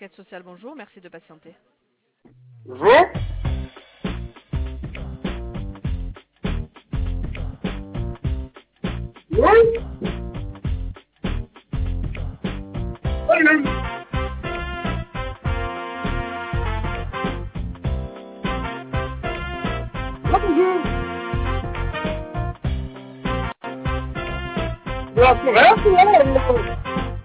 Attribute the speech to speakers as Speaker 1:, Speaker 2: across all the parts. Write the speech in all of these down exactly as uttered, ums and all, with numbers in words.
Speaker 1: Enquête sociale, bonjour, merci de patienter.
Speaker 2: Bonjour. Oui. Salut. Ah, bonjour. De la forêt, ouais.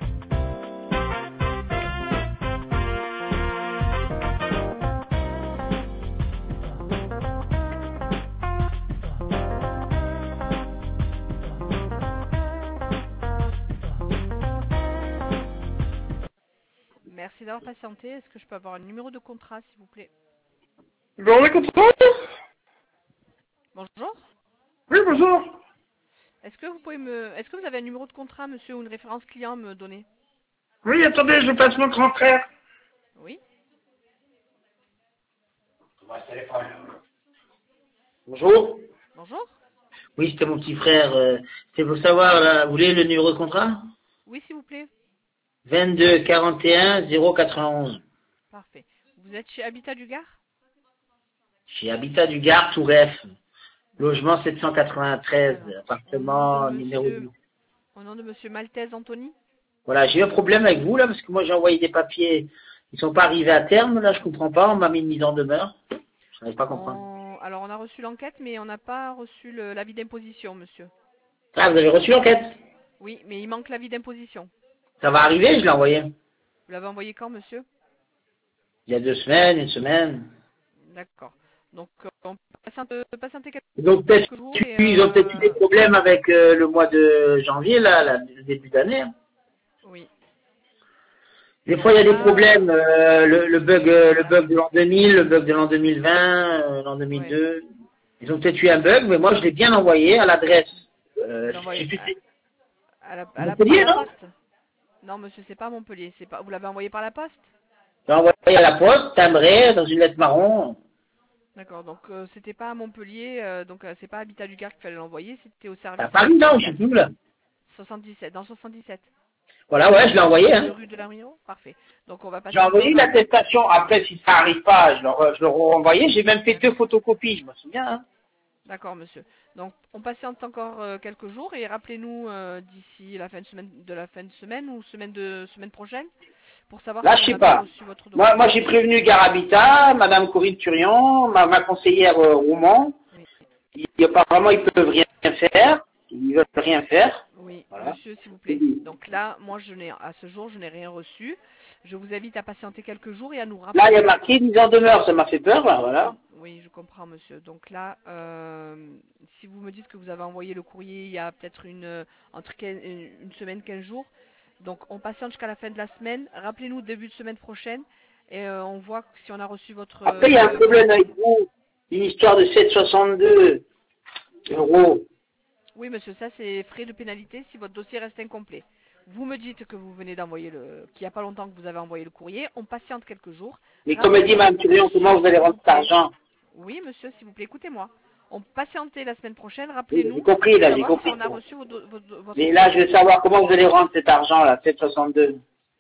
Speaker 1: Merci d'avoir patienté. Est-ce que je peux avoir un numéro de contrat, s'il vous plaît?
Speaker 2: Bon, les contrôles.
Speaker 1: Bonjour.
Speaker 2: Oui, bonjour.
Speaker 1: Est-ce que vous pouvez me... Est-ce que vous avez un numéro de contrat, monsieur, ou une référence client à me donner?
Speaker 2: Oui, attendez, je passe mon grand frère.
Speaker 1: Oui.
Speaker 3: Bonjour.
Speaker 1: Bonjour.
Speaker 3: Oui, c'était mon petit frère. Euh, c'est pour savoir, là, vous voulez le numéro de contrat?
Speaker 1: Oui, s'il vous plaît.
Speaker 3: vingt-deux quarante et un zéro quatre-vingt-onze.
Speaker 1: Parfait. Vous êtes chez Habitat du Gard?
Speaker 3: Chez Habitat du Gard, Touref. Logement sept cent quatre-vingt-treize,
Speaker 1: Alors, au nom de
Speaker 3: appartement numéro
Speaker 1: monsieur...
Speaker 3: dix.
Speaker 1: Au nom de monsieur Maltese Anthony?
Speaker 3: Voilà, j'ai eu un problème avec vous, là, parce que moi j'ai envoyé des papiers. Ils sont pas arrivés à terme, là, je comprends pas. On m'a mis une mise en demeure. Je n'arrive pas à comprendre.
Speaker 1: On... Alors, on a reçu l'enquête, mais on n'a pas reçu le- l'avis d'imposition, monsieur.
Speaker 3: Ah, vous avez reçu l'enquête?
Speaker 1: Oui, mais il manque l'avis d'imposition.
Speaker 3: Ça va arriver, je l'ai envoyé.
Speaker 1: Vous l'avez envoyé quand, monsieur?
Speaker 3: Il y a deux semaines, une semaine.
Speaker 1: D'accord. Donc, euh, on peut patienter, patienter quelques
Speaker 3: Ils ont peut-être
Speaker 1: jours
Speaker 3: eu,
Speaker 1: et...
Speaker 3: ils ont peut-être eu des
Speaker 1: Euh...
Speaker 3: problèmes avec euh, le mois de janvier, là, là, le début d'année. Hein.
Speaker 1: Oui.
Speaker 3: Des
Speaker 1: Donc
Speaker 3: fois, il y a des
Speaker 1: là...
Speaker 3: problèmes, euh, le, le bug euh, le bug de l'an deux mille, le bug de l'an deux mille vingt, euh, l'an
Speaker 1: Ouais.
Speaker 3: deux mille deux. Ils ont peut-être eu un bug, mais moi, je l'ai bien envoyé à l'adresse.
Speaker 1: Vous
Speaker 3: Euh, j'ai
Speaker 1: l'envoyez
Speaker 3: plus
Speaker 1: à, à la, à, la, à
Speaker 3: Montpellier,
Speaker 1: la
Speaker 3: non?
Speaker 1: poste? Non, monsieur, c'est pas à Montpellier. C'est pas... Vous l'avez envoyé par la poste?
Speaker 3: J'ai envoyé à la poste, timbré, dans une lettre marron.
Speaker 1: D'accord. Donc, euh, c'était pas à Montpellier. Euh, donc, euh, c'est pas à Habitat du Gard qu'il fallait l'envoyer. C'était au
Speaker 3: À
Speaker 1: service
Speaker 3: Paris,
Speaker 1: enquête
Speaker 3: non, je sais
Speaker 1: sociale.
Speaker 3: plus, là.
Speaker 1: soixante-dix-sept. Dans le soixante-dix-sept.
Speaker 3: Voilà, ouais, je l'ai envoyé,
Speaker 1: deux
Speaker 3: hein.
Speaker 1: rue de la Miro. Parfait. Donc, on va
Speaker 2: J'ai
Speaker 1: patienter
Speaker 2: envoyé
Speaker 1: encore.
Speaker 2: l'attestation. Après, si ça arrive pas, je leur, je leur ai renvoyé. J'ai même fait deux photocopies, je me souviens. Hein.
Speaker 1: D'accord, monsieur. Donc, on patiente encore euh, quelques jours et rappelez-nous euh, d'ici la fin de semaine, de la fin de semaine ou semaine de semaine prochaine pour savoir
Speaker 2: Là,
Speaker 1: si
Speaker 2: je
Speaker 1: on
Speaker 2: sais
Speaker 1: a bien
Speaker 2: pas.
Speaker 1: reçu votre
Speaker 2: Moi, moi,
Speaker 1: document.
Speaker 2: j'ai prévenu Garabita, Madame Corinne Turian, ma, ma conseillère euh, Roman.
Speaker 1: Oui.
Speaker 2: Ils, apparemment, ils peuvent rien faire. Ils veulent rien faire.
Speaker 1: Oui,
Speaker 2: Voilà.
Speaker 1: monsieur, s'il vous plaît. Donc là, moi, je n'ai, à ce jour, je n'ai rien reçu. Je vous invite à patienter quelques jours et à nous
Speaker 2: Là, il y a
Speaker 1: rappeler.
Speaker 2: marqué mise en demeure. Ça m'a fait peur, là, voilà.
Speaker 1: Oui, je comprends, monsieur. Donc là, euh, si vous me dites que vous avez envoyé le courrier il y a peut-être une euh, entre quinze une semaine, quinze jours, donc on patiente jusqu'à la fin de la semaine. Rappelez-nous début de semaine prochaine et euh, on voit si on a reçu votre
Speaker 2: Après, il y a un
Speaker 1: euh, votre
Speaker 2: problème avec
Speaker 1: document.
Speaker 2: vous. Une histoire de sept virgule soixante-deux euros.
Speaker 1: Oui, monsieur, ça c'est frais de pénalité si votre dossier reste incomplet. Vous me dites que vous venez d'envoyer le, qu'il n'y a pas longtemps que vous avez envoyé le courrier. On patiente quelques jours.
Speaker 2: Mais comme elle dit
Speaker 1: Rappelez-nous,
Speaker 2: Mme Turian, comment
Speaker 1: monsieur,
Speaker 2: vous allez
Speaker 1: s'il
Speaker 2: rendre
Speaker 1: vous
Speaker 2: cet
Speaker 1: plaît.
Speaker 2: argent?
Speaker 1: Oui, monsieur, s'il vous plaît, écoutez-moi. On patientait la semaine prochaine.
Speaker 2: Oui, j'ai
Speaker 1: Rappelez-nous
Speaker 2: compris,
Speaker 1: pour
Speaker 2: là, j'ai
Speaker 1: savoir si
Speaker 2: compris.
Speaker 1: on a reçu votre, votre, votre
Speaker 2: Mais là,
Speaker 1: courrier.
Speaker 2: je veux savoir comment vous allez rendre cet argent, là, sept virgule soixante-deux.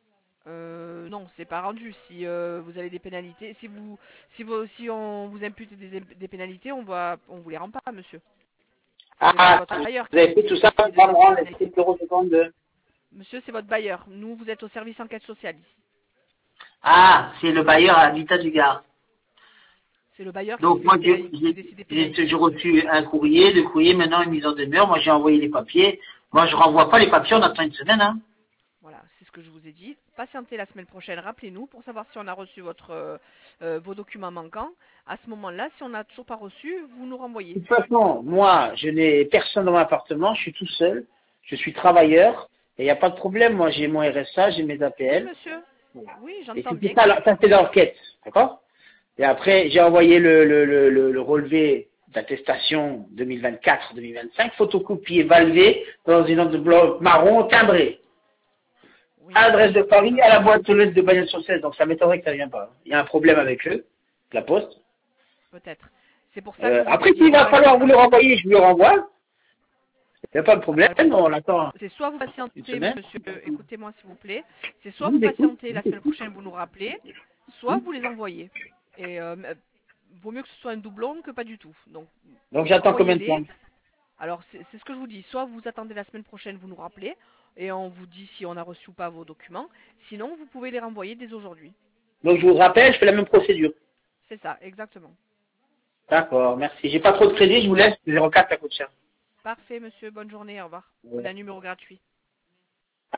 Speaker 1: Euh, non, c'est pas rendu. Si euh, vous avez des pénalités, si vous, si vous, si on vous impute des, des pénalités, on va, on vous les rend pas, monsieur. C'est le-
Speaker 2: Ah,
Speaker 1: votre bailleur
Speaker 2: vous
Speaker 1: qui,
Speaker 2: avez fait
Speaker 1: qui
Speaker 2: tout ça
Speaker 1: décide
Speaker 2: pour me
Speaker 1: des
Speaker 2: rendre les
Speaker 1: pénalités.
Speaker 2: sept virgule soixante-deux.
Speaker 1: Monsieur, c'est votre bailleur. Nous, vous êtes au service enquête sociale ici.
Speaker 3: Ah, c'est le bailleur à Habitat du Gard.
Speaker 1: C'est le bailleur qui
Speaker 3: Donc,
Speaker 1: fait
Speaker 3: moi,
Speaker 1: les
Speaker 3: j'ai
Speaker 1: pénalités, qui
Speaker 3: j'ai-
Speaker 1: décide des
Speaker 3: j'ai
Speaker 1: pénalités,
Speaker 3: toujours
Speaker 1: monsieur.
Speaker 3: reçu un courrier, deux courriers, maintenant une mise en demeure. Moi, j'ai envoyé les papiers. Moi, je renvoie pas les papiers, on attend une semaine, hein.
Speaker 1: Voilà, c'est ce que je vous ai dit. Patientez la semaine prochaine, rappelez-nous pour savoir si on a reçu votre, euh, euh, vos documents manquants. À ce moment-là, si on n'a toujours pas reçu, vous nous renvoyez.
Speaker 2: De toute façon, moi, je n'ai personne dans mon appartement, je suis tout seul, je suis travailleur, et il n'y a pas de problème, moi j'ai mon R S A, j'ai mes
Speaker 1: Oui,
Speaker 2: A P L,
Speaker 1: monsieur.
Speaker 2: voilà.
Speaker 1: Oui,
Speaker 2: Et
Speaker 1: j'entends
Speaker 2: c'était
Speaker 1: bien.
Speaker 2: ça, la- ça c'est l'enquête, d'accord? Et après, j'ai envoyé le, le, le, le, le relevé d'attestation deux mille vingt-quatre deux mille vingt-cinq, photocopié, valvé, dans une enveloppe marron timbrée.
Speaker 1: Oui,
Speaker 2: À l'adresse de
Speaker 1: monsieur,
Speaker 2: Paris,
Speaker 1: d'accord.
Speaker 2: à la boîte aux lettres de Bagnols sur Cèze, donc ça m'étonnerait que ça ne vienne pas. Il y a un problème avec eux, la poste.
Speaker 1: Peut-être. C'est pour ça que
Speaker 2: Euh,
Speaker 1: je vous ai
Speaker 2: après,
Speaker 1: dit,
Speaker 2: s'il
Speaker 1: on
Speaker 2: va falloir
Speaker 1: patiente
Speaker 2: vous le
Speaker 1: encore.
Speaker 2: renvoyer, je vous le renvoie. Il n'y a pas de problème, on attend
Speaker 1: C'est soit vous
Speaker 2: une
Speaker 1: patientez,
Speaker 2: semaine.
Speaker 1: monsieur, écoutez-moi s'il vous plaît, c'est soit
Speaker 2: Oui,
Speaker 1: vous
Speaker 2: j'écoute.
Speaker 1: patientez la semaine prochaine, vous nous rappelez, soit vous les envoyez. Et euh, euh, vaut mieux que ce soit un doublon que pas du tout. Donc,
Speaker 2: Donc j'attends combien de
Speaker 1: envoyez-les.
Speaker 2: temps?
Speaker 1: Alors, c'est c'est ce que je vous dis. Soit vous attendez la semaine prochaine, vous nous rappelez, et on vous dit si on a reçu ou pas vos documents. Sinon, vous pouvez les renvoyer dès aujourd'hui.
Speaker 2: Donc je vous rappelle, je fais la même procédure.
Speaker 1: C'est ça, exactement.
Speaker 2: D'accord, merci. J'ai pas trop de crédit, je vous laisse. zéro quatre, ça coûte cher.
Speaker 1: Parfait, monsieur. Bonne journée. Au revoir.
Speaker 2: Ouais.
Speaker 1: On a un numéro gratuit.